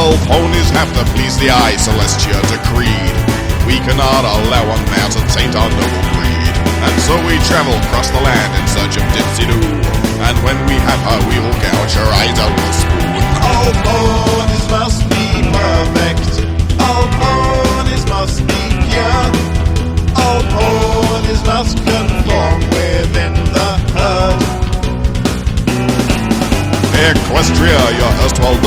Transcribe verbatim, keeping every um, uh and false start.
All ponies have to please the eye, Celestia decreed. We cannot allow a man to taint our noble breed. And so we travel across the land in search of Dipsy-Doo. And when we have her, we will gouge her eyes out with a spoon. All ponies must be perfect. All ponies must be pure. All ponies must conform within the herd. Equestria, your erstwhile